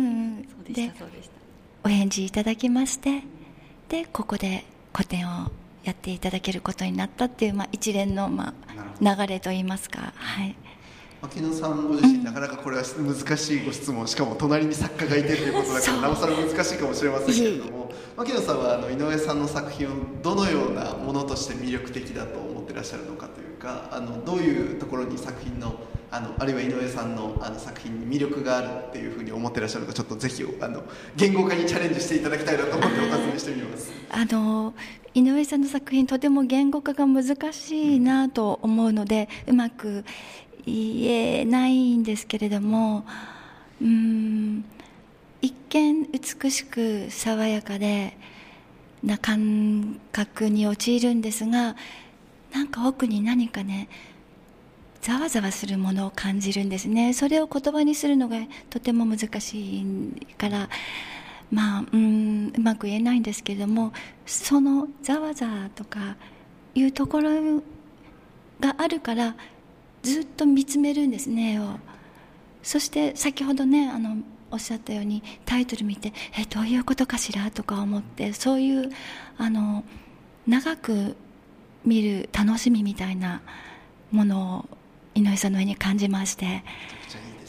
そうでしたそうでした。 お返事いただきまして、でここで個展をやっていただけることになったっていう、まあ、一連の、まあ、流れといいますか、はい、 牧野さんご自身、うん、なかなかこれは難しいご質問、しかも隣に作家がいてということだからなおさら難しいかもしれませんけれども、牧野さんはあの井上さんの作品をどのようなものとして魅力的だと思ってらっしゃるのかというか、あのどういうところに作品のあのあるいは井上さん の, あの作品に魅力があるっていうふうに思ってらっしゃるのか、ちょっとぜひあの言語化にチャレンジしていただきたいなと思ってお尋ねしてみます。 あの井上さんの作品とても言語化が難しいなと思うので、うん、うまく言えないんですけれども、うーん一見美しく爽やかでな感覚に陥るんですが、なんか奥に何かねざわざわするものを感じるんですね。それを言葉にするのがとても難しいから、まあ、うーんうまく言えないんですけれども、そのざわざわとかいうところがあるからずっと見つめるんですね、絵を。そして先ほどねあのおっしゃったようにタイトル見てえどういうことかしらとか思って、そういうあの長く見る楽しみみたいなものを井上さんの絵に感じまして。めちゃくちゃいいですね。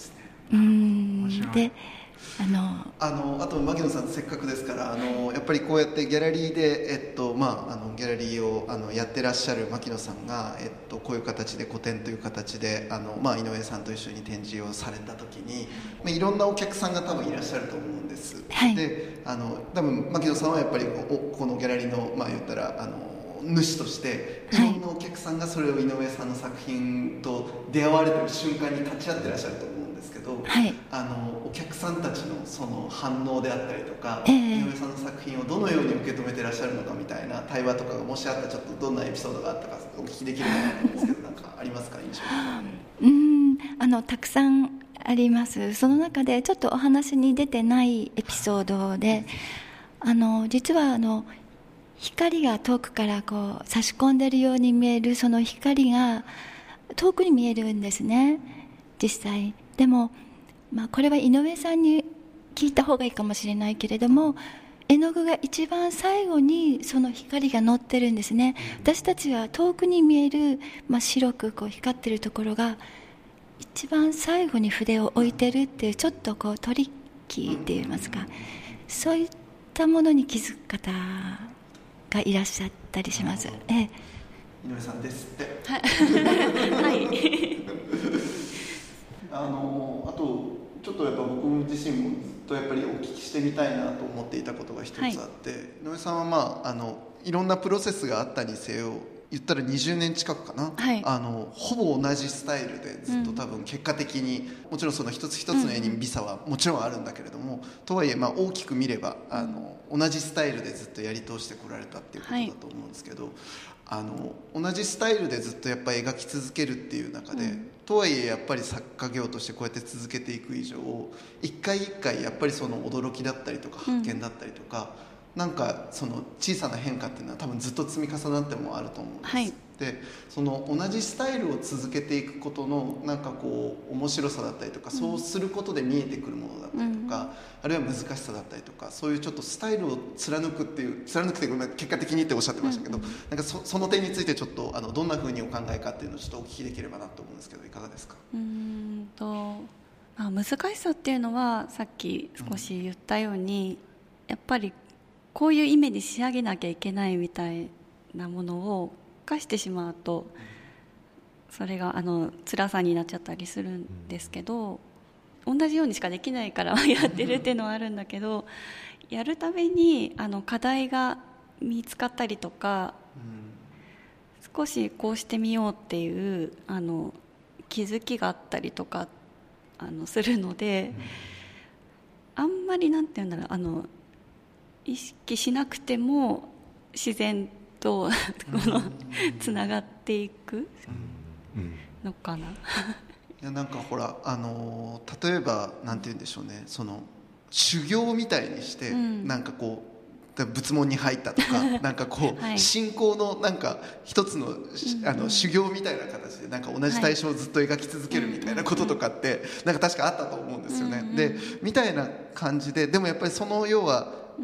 うんであのあのあと牧野さんせっかくですからあのやっぱりこうやってギャラリーで、えっとまあ、あのギャラリーをあのやってらっしゃる牧野さんが、えっと、こういう形で個展という形であの、まあ、井上さんと一緒に展示をされた時に、まあ、いろんなお客さんが多分いらっしゃると思うんです、 はい、 であの多分牧野さんはやっぱりこ, このギャラリーの、まあ、言ったらあの主としていろんなお客さんがそれを井上さんの作品と出会われてる瞬間に立ち会ってらっしゃると思うんですけど、 はい、 あのお客さんたちのその反応であったりとか、 えー、 井上さんの作品をどのように受け止めてらっしゃるのかみたいな対話とかがもしあったらちょっとどんなエピソードがあったかお聞きできるかなと思うんですけどなんかありますか印象うんあのたくさんあります。その中でちょっとお話に出てないエピソードであの実はあの光が遠くからこう差し込んでいるように見えるその光が遠くに見えるんですね実際でも、まあ、これは井上さんに聞いた方がいいかもしれないけれども絵の具が一番最後にその光が乗ってるんですね。私たちは遠くに見える、まあ、白くこう光ってるところが一番最後に筆を置いてるっていうちょっとこうトリッキーって言いますかそういったものに気づく方がいらっしゃったりします。ええ、 井上さんですってはいあのあとちょっとやっぱ僕自身もずっとやっぱりお聞きしてみたいなと思っていたことが一つあって、はい、井上さんはまああのいろんなプロセスがあったにせよ言ったらにじゅうねん近くかな、はい、あのほぼ同じスタイルでずっと多分結果的に、うん、もちろんその一つ一つの絵に美さはもちろんあるんだけれども、うん、とはいえまあ大きく見ればあの同じスタイルでずっとやり通してこられたっていうことだと思うんですけど、はい、あの同じスタイルでずっとやっぱり描き続けるっていう中で、うん、とはいえやっぱり作家業としてこうやって続けていく以上一回一回やっぱりその驚きだったりとか発見だったりとか、うん、なんかその小さな変化っていうのは多分ずっと積み重なってもあると思うんです、はい、でその同じスタイルを続けていくことのなんかこう面白さだったりとか、うん、そうすることで見えてくるものだったりとか、うん、あるいは難しさだったりとかそういうちょっとスタイルを貫くっていう貫くっていう結果的にっておっしゃってましたけど、うん、なんか そ, その点についてちょっとあのどんなふうにお考えかっていうのをちょっとお聞きできればなと思うんですけどいかがですか？ うーんとあ難しさっていうのはさっき少し言ったように、うん、やっぱりこういうイメージ仕上げなきゃいけないみたいなものを犯してしまうとそれがあの辛さになっちゃったりするんですけど、同じようにしかできないからやってるっていうのはあるんだけどやるためにあの課題が見つかったりとか、少しこうしてみようっていうあの気づきがあったりとかあのするので、あんまりなんていうんだろうあの意識しなくても自然とこのつながっていくのかな。いやなんかほらあの例えばなんて言うんでしょうね、その修行みたいにして、うん、なんかこう仏門に入ったとかなんかこう、はい、信仰のなんか一つの、あの修行みたいな形でなんか同じ対象をずっと描き続けるみたいなこととかってなんか確かあったと思うんですよね、うんうん、でみたいな感じででもやっぱりその要は、うん、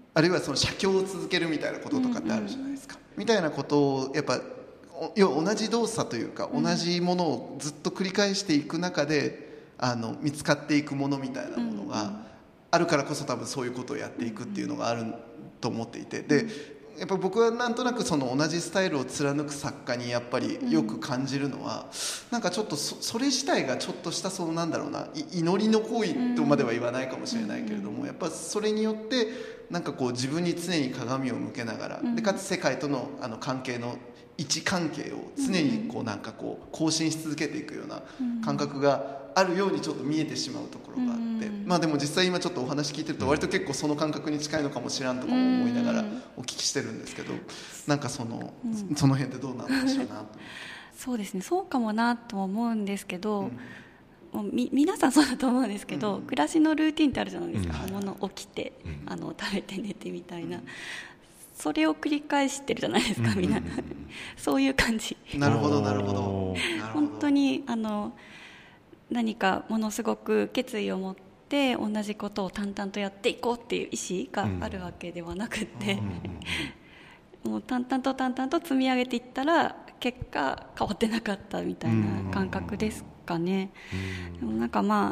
あるいはその写経を続けるみたいなこととかってあるじゃないですか、うんうん、みたいなことをやっぱ要は同じ動作というか同じものをずっと繰り返していく中であの見つかっていくものみたいなものがあるからこそ多分そういうことをやっていくっていうのがあると思っていて、でやっぱ僕はなんとなくその同じスタイルを貫く作家にやっぱりよく感じるのは、なんかちょっと そ, それ自体がちょっとしたそのなんだろうな祈りの行為とまでは言わないかもしれないけれども、やっぱそれによってなんかこう自分に常に鏡を向けながらでかつ世界とのあの関係の位置関係を常にこうなんかこう更新し続けていくような感覚があるようにちょっと見えてしまうところがあって、まあでも実際今ちょっとお話聞いてると割と結構その感覚に近いのかもしれんとか思いながらお聞きしてるんですけど、なんかそのその辺ってどうなんでしょうなと。 そうですね、そうかもなと思うんですけど、うん、もうみ皆さんそうだと思うんですけど、うん、暮らしのルーティンってあるじゃないですか、うん、物起きて、うん、あの食べて寝てみたいな、うん、それを繰り返してるじゃないですか、みんな、うん、そういう感じ。 なるほどなるほど。 本当にあの何かものすごく決意を持って同じことを淡々とやっていこうっていう意思があるわけではなくて、うん、もう淡々と淡々と積み上げていったら結果変わってなかったみたいな感覚ですかね、うん、でもなんかまあ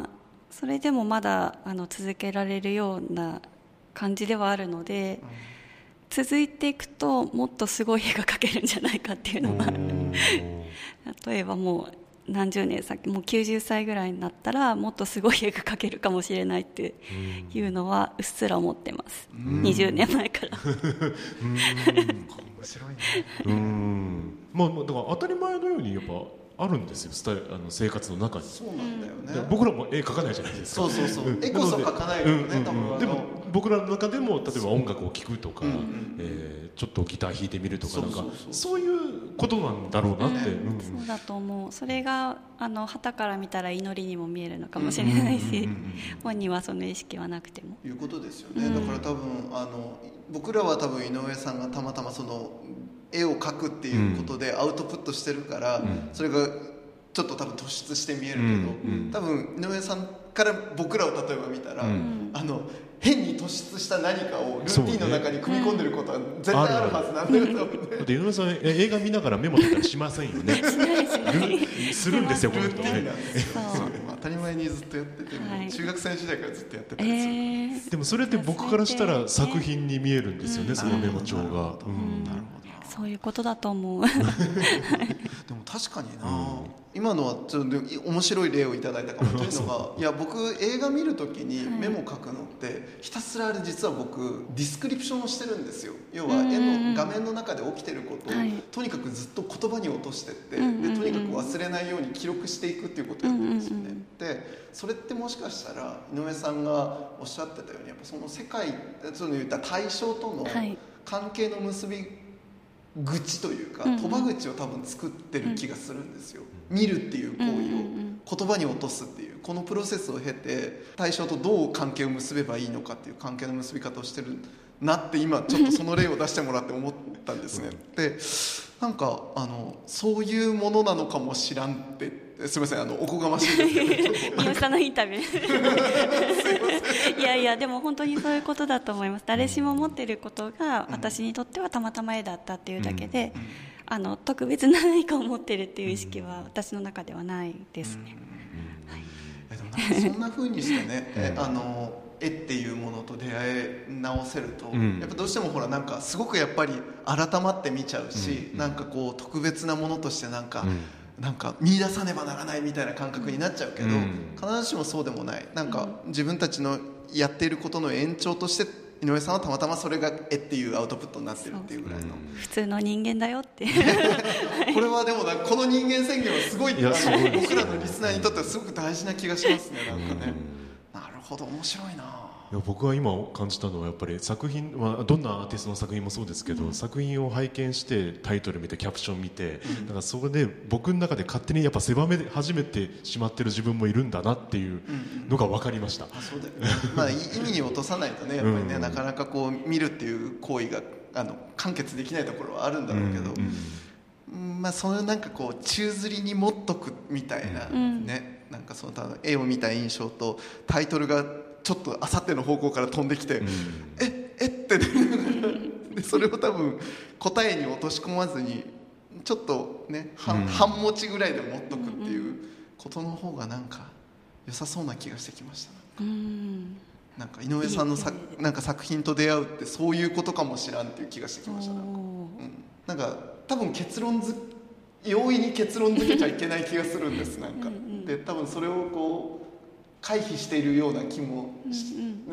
それでもまだあの続けられるような感じではあるので、うん、続いていくともっとすごい絵が描けるんじゃないかっていうのが例えばもう何十年先、もうきゅうじゅっさいぐらいになったらもっとすごい絵が描けるかもしれないっていうのはうっすら思ってます。にじゅうねんまえからうん面白いね。 うん、まあ、だから当たり前のようにやっぱあるんですよ、スタイル、あの生活の中に。 そうなんだよね。 僕らも絵描かないじゃないですか。 そうそうそう。絵こそ描かないよね。うんうん、多分でも僕らの中でも例えば音楽を聴くとか、うんうん、えー、ちょっとギター弾いてみるとか、なんかそういうことなんだろうなって。うんうん、 そうだと思う。それがあの旗から見たら祈りにも見えるのかもしれないし、本人はその意識はなくても。 いうことですよね。だから多分あの僕らは多分井上さんがたまたまその絵を描くっていうことでアウトプットしてるから、うん、それがちょっと多分突出して見えるけど、うん、多分井上さんから僕らを例えば見たら、うん、あの変に突出した何かをルーティンの中に組み込んでることは絶対あるはずなんだよね。 だって井上さん映画見ながらメモとかしませんよね。するんですよ、 ルーティンなんですよ。当たり前にずっとやってて、はい、中学生時代からずっとやってたんですよ、えー、でもそれって僕からしたら作品に見えるんですよね、うん、そのメモ帳が。 なるほど、 そういうことだと思う。 でも確かにな、うん、今のはちょっと面白い例をいただいたかもというのがいや僕映画見るときにメモ書くのって、はい、ひたすらあれ実は僕ディスクリプションをしてるんですよ。要は絵の画面の中で起きてることを、はい、とにかくずっと言葉に落としてって、でとにかく忘れないように記録していくっていうことをやってるんですよね。でそれってもしかしたら井上さんがおっしゃってたようにやっぱその世界その言った対象との関係の結び口というか、賭場口を多分作ってる気がするんですよ。見るっていう行為を言葉に落とすっていうこのプロセスを経て対象とどう関係を結べばいいのかっていう関係の結び方をしてるなって今ちょっとその例を出してもらって思ったんですね。でなんかあのそういうものなのかもしらんってすみませんあのおこがましいですけど三好さんのインタビューいやいやでも本当にそういうことだと思います。誰しも持っていることが私にとってはたまたま絵だったっていうだけで、うんうん、あの特別な何かを持ってるっていう意識は私の中ではないですね。 でもなんかそんな風にしてねえあの絵っていうものと出会え直せると、うん、やっぱどうしてもほらなんかすごくやっぱり改まって見ちゃうし、うん、なんかこう特別なものとしてなんか、うん、なんか見出さねばならないみたいな感覚になっちゃうけど、うん、必ずしもそうでもない。なんか自分たちのやっていることの延長として井上さんはたまたまそれが絵っていうアウトプットになってるっていうぐらいの普通の人間だよってこれはでもなんかこの人間宣言はすごい、いやすごい僕らのリスナーにとってはすごく大事な気がしますね。なんかね、なるほど面白いな。 いや僕は今感じたのはやっぱり作品はどんなアーティストの作品もそうですけど、うん、作品を拝見してタイトル見てキャプション見て、うん、だからそれで僕の中で勝手にやっぱ狭め始めてしまってる自分もいるんだなっていうのが分かりました、うんうん、あそうだよねまあ意味に落とさないとねやっぱりね、うん、なかなかこう見るっていう行為があの完結できないところはあるんだろうけど、うんうんまあ、そのなんかこう宙づりに持っとくみたいな、うん、ねなんかその絵を見た印象とタイトルがちょっとあさっての方向から飛んできて、うん、ええってでそれを多分答えに落とし込まずにちょっとね半、うん、半持ちぐらいで持っとくっていうことの方がなんか良さそうな気がしてきました。うん、なんか井上さんのさなんか作品と出会うってそういうことかもしらんっていう気がしてきました。なんか、うん、なんか多分結論づ容易に結論づけちゃいけない気がするんですなんか、うんうん、で多分それをこう回避しているような気も、うんうん、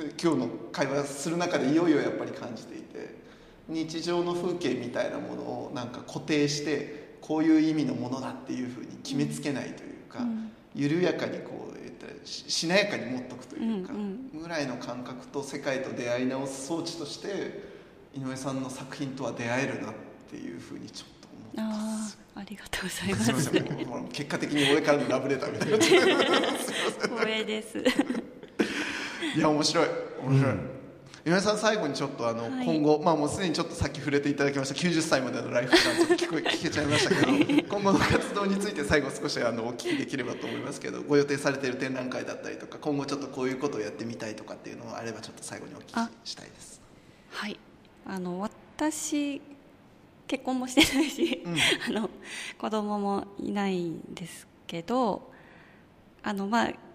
今日の会話する中でいよいよやっぱり感じていて日常の風景みたいなものをなんか固定してこういう意味のものだっていうふうに決めつけないというか、うん、緩やかにこう言ったらしなやかに持っとくというか、うんうん、ぐらいの感覚と世界と出会い直す装置として井上さんの作品とは出会えるなっていうふうにちょっと思ってます。 ありがとうございます。すみません、 結果的に俺からのラブレターみたいな。 光栄です。 いや面白い面白い。うん、井上さん最後にちょっとあの、はい、今後まあもうすでにちょっとさっき触れていただきましたきゅうじゅっさいまでのライフプランちょっと聞こ聞けちゃいましたけど、今後の活動について最後少しあのお聞きできればと思いますけど、ご予定されている展覧会だったりとか今後ちょっとこういうことをやってみたいとかっていうのがあればちょっと最後にお聞きしたいです。 はい、あの私結婚もしてないし、うん、あの子供もいないんですけど、あのまあ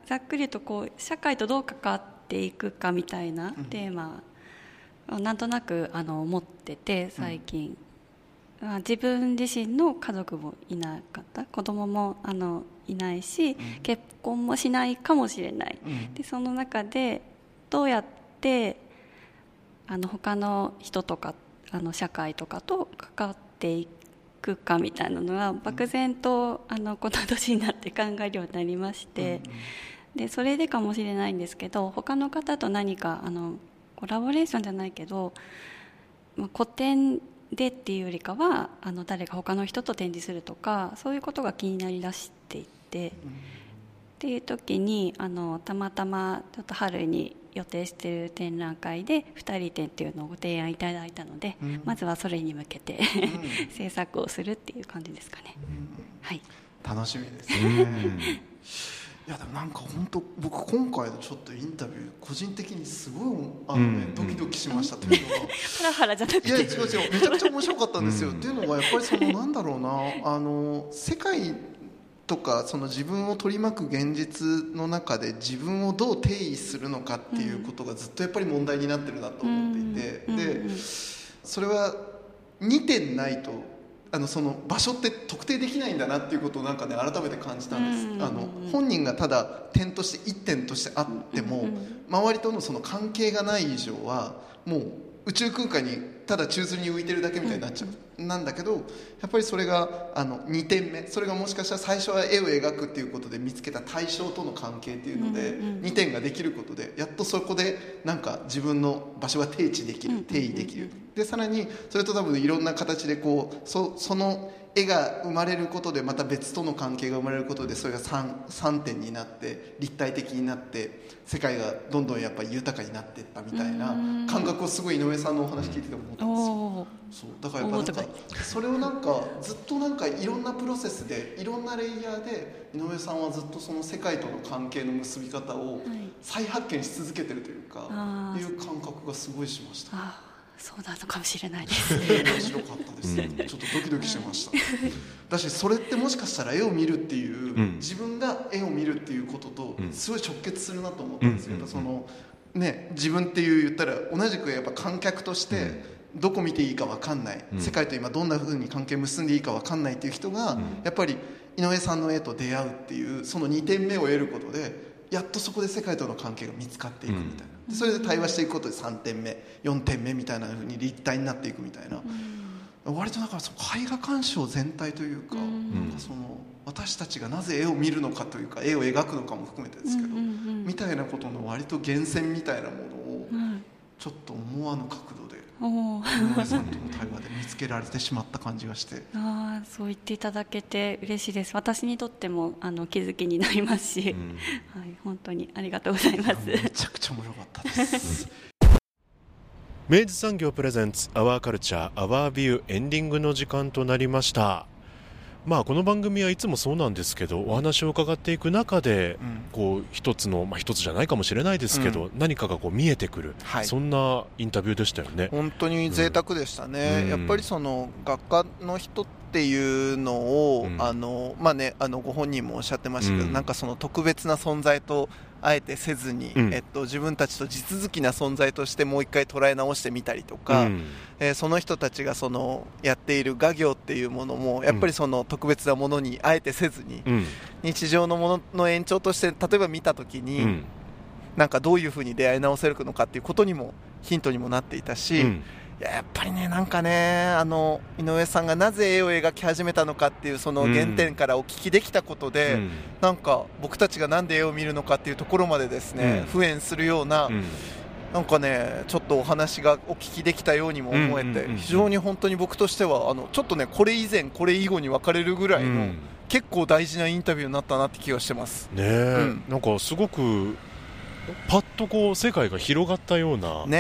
ざっくりとこう社会とどう関わっていくかみたいなテーマをなんとなくあの思ってて最近、うん、自分自身の家族もいなかった子供もあのいないし、うん、結婚もしないかもしれない、うん、でその中でどうやってあの他の人とかあの社会とかと関わっていくかみたいなのは漠然とあのこの年になって考えるようになりまして、うん、でそれでかもしれないんですけど他の方と何かあのコラボレーションじゃないけど、まあ、個展でっていうよりかはあの誰か他の人と展示するとかそういうことが気になりだしていて、うん、っていう時にあのたまたまちょっと春に予定している展覧会でふたり展っていうのをご提案いただいたので、うん、まずはそれに向けて、うん、制作をするっていう感じですかね、うん、はい、 楽しみですねいやでもなんか本当僕今回のちょっとインタビュー個人的にすごいあの、ね、うん、ドキドキしましたというのがハラハラじゃなくていや違う違うめちゃくちゃ面白かったんですよ、うん、っていうのがやっぱりそのなんだろうなあの世界とかその自分を取り巻く現実の中で自分をどう定義するのかっていうことがずっとやっぱり問題になってるなと思っていて、うん、でそれはにてんないとあのその場所って特定できないんだなっていうことをなんかね改めて感じたんです、うん、あの本人がただ点としていってんとしてあっても、うん、周りとのその関係がない以上はもう宇宙空間にただ宙吊りに浮いてるだけみたいになっちゃう、うん、なんだけどやっぱりそれがあのにてんめそれがもしかしたら最初は絵を描くっていうことで見つけた対象との関係っていうので、うんうん、にてんができることでやっとそこでなんか自分の場所が定置できる定義できるでさらにそれと多分いろんな形でこう そ, その絵が生まれることでまた別との関係が生まれることでそれが 3, さんてんになって立体的になって世界がどんどんやっぱり豊かになっていったみたいな感覚をすごい井上さんのお話聞いてて思ったんですよ。そうだからやっぱなんかそれをなんかずっとなんかいろんなプロセスでいろんなレイヤーで井上さんはずっとその世界との関係の結び方を再発見し続けてるというか、はい、いう感覚がすごいしました。 そうなのかもしれないです面白かったです、うん、ちょっとドキドキしてましただしそれってもしかしたら絵を見るっていう、うん、自分が絵を見るっていうこととすごい直結するなと思ったんですよ、うん、そのね、自分っていう言ったら同じくやっぱ観客としてどこ見ていいか分かんない、うん、世界と今どんな風に関係結んでいいか分かんないっていう人が、うん、やっぱり井上さんの絵と出会うっていうそのにてんめを得ることでやっとそこで世界との関係が見つかっていくみたいな、うん、それで対話していくことでさんてんめよんてんめみたいな風に立体になっていくみたいな、うん、割とだからその絵画鑑賞全体というか、うん、なんかその私たちがなぜ絵を見るのかというか絵を描くのかも含めてですけど、うんうんうん、みたいなことの割と源泉みたいなものをちょっと思わぬ角度で井上さんとの対話で見つけられてしまった感じがしてあそう言っていただけて嬉しいです。私にとってもあの気づきになりますし、うんはい、本当にありがとうございます。 めちゃくちゃ面白かったです明治産業プレゼンツアワーカルチャーアワービューエンディングの時間となりました。まあ、この番組はいつもそうなんですけどお話を伺っていく中で、うん、こう一つの、まあ、一つじゃないかもしれないですけど、うん、何かがこう見えてくる、はい、そんなインタビューでしたよね。 本当に贅沢でしたね、うん、やっぱりその画家の人っていうのを、うんあのまあね、あのご本人もおっしゃってましたけど、うん、なんかその特別な存在とあえてせずに、うんえっと、自分たちと地続きな存在としてもう一回捉え直してみたりとか、うんえー、その人たちがそのやっている画業っていうものもやっぱりその特別なものにあえてせずに、うん、日常のものの延長として例えば見たときに、うん、なんかどういうふうに出会い直せるのかっていうことにもヒントにもなっていたし、うんいや、やっぱりねなんかねあの井上さんがなぜ絵を描き始めたのかっていうその原点からお聞きできたことで、うん、なんか僕たちがなんで絵を見るのかっていうところまでですね、うん、敷衍するような、うん、なんかねちょっとお話がお聞きできたようにも思えて、うんうんうんうん、非常に本当に僕としてはあのちょっとねこれ以前これ以後に分かれるぐらいの、うん、結構大事なインタビューになったなって気がしてますね、うん、なんかすごくパッとこう世界が広がったような、ね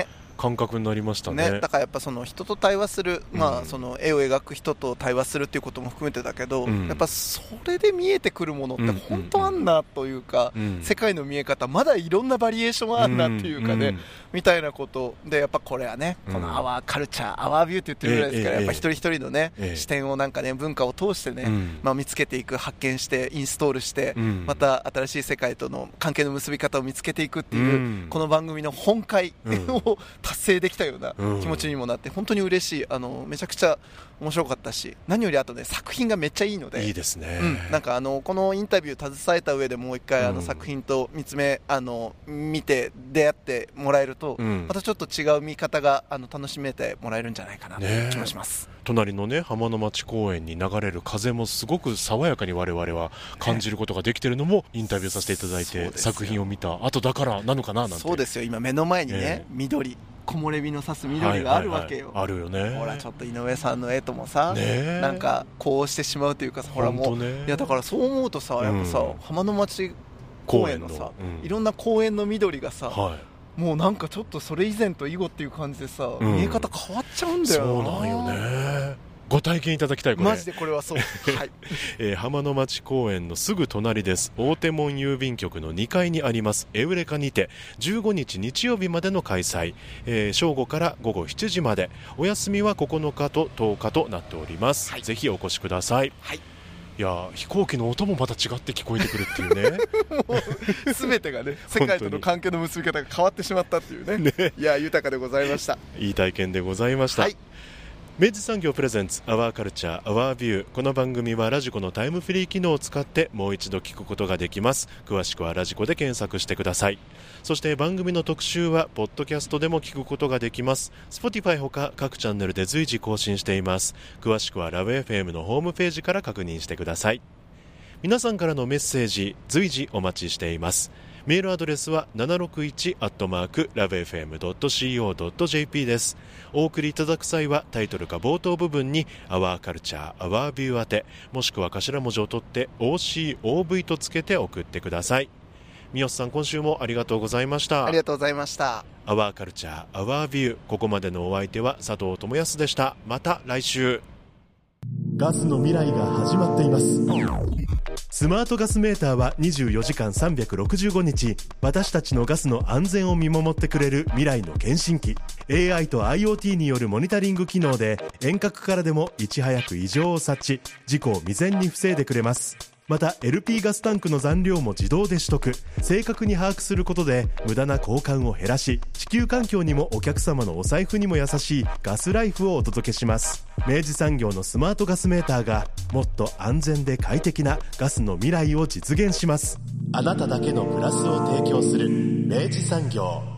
感覚になりました ね, ねだからやっぱその人と対話する、まあ、その絵を描く人と対話するっていうことも含めてだけど、うん、やっぱそれで見えてくるものって本当あんなというか、うんうんうん、世界の見え方まだいろんなバリエーションあんなっていうかね、うんうん、みたいなことでやっぱこれはね、このアワーカルチャーアワービューって言ってるぐらいですから、やっぱ一人一人のね、ええ、視点をなんかね文化を通してね、うんまあ、見つけていく、発見してインストールして、うん、また新しい世界との関係の結び方を見つけていくっていう、うん、この番組の本会を達成できたような気持ちにもなって本当に嬉しい。あのめちゃくちゃ面白かったし、何よりあとね作品がめっちゃいいので、 いいですね、 うん、なんかあのこのインタビュー携えた上でもう一回あの作品と見つめ、あの見て出会ってもらえると、うん、またちょっと違う見方があの楽しめてもらえるんじゃないかなという気もします、ね、 隣のね浜の町公園に流れる風もすごく爽やかに我々は感じることができているのもインタビューさせていただいて、作品を見た後だからなのかななんて。 そうですよ、今目の前にね、えー、緑木漏れ日の差す緑があるわけよ、 はいはいはい、あるよね。 ほらちょっと井上さんの絵ともさ、ね、なんかこうしてしまうというかさ、ほらもう、ね、いやだからそう思うとさ、やっぱさ、うん、浜の町公園のさ、うん、いろんな公園の緑がさ、はい、もうなんかちょっとそれ以前と以後っていう感じでさ、うん、見え方変わっちゃうんだよな。 そうなんよね。ご体験いただきたいこれマジでこれはそう、はいえー、浜の町公園のすぐ隣です。大手門郵便局のにかいにありますエウレカにてじゅうごにち日曜日までの開催、えー、正午から午後しちじまで、お休みはここのかととおかとなっております、はい、ぜひお越しください、はい、いや飛行機の音もまた違って聞こえてくるっていうねもう全てがね世界との関係の結び方が変わってしまったっていう ね, ねいや豊かでございました。 いい体験でございました、はい。明治産業プレゼンツアワーカルチャーアワービュー。この番組はラジコのタイムフリー機能を使ってもう一度聞くことができます。詳しくはラジコで検索してください。そして番組の特集はポッドキャストでも聞くことができます。 Spotify ほか各チャンネルで随時更新しています。詳しくはラブ エフエム のホームページから確認してください。皆さんからのメッセージ随時お待ちしています。メールアドレスは ななろくいち アットマーク ラブエフエム ドット シーオー ドット ジェーピー です。お送りいただく際はタイトルか冒頭部分に Our Culture Our View 宛て、もしくは頭文字を取って オーシーオーブイ とつけて送ってください。三好さん、今週もありがとうございました。 ありがとうございました。 Our Culture Our View、 ここまでのお相手は佐藤智康でした。また来週。ガスの未来が始まっています。スマートガスメーターはにじゅうよじかんさんびゃくろくじゅうごにち私たちのガスの安全を見守ってくれる未来の検診機。 エーアイ と アイオーティー によるモニタリング機能で遠隔からでもいち早く異常を察知、事故を未然に防いでくれます。また エルピー ガスタンクの残量も自動で取得、正確に把握することで無駄な交換を減らし、地球環境にもお客様のお財布にも優しいガスライフをお届けします。明治産業のスマートガスメーターがもっと安全で快適なガスの未来を実現します。あなただけのプラスを提供する明治産業。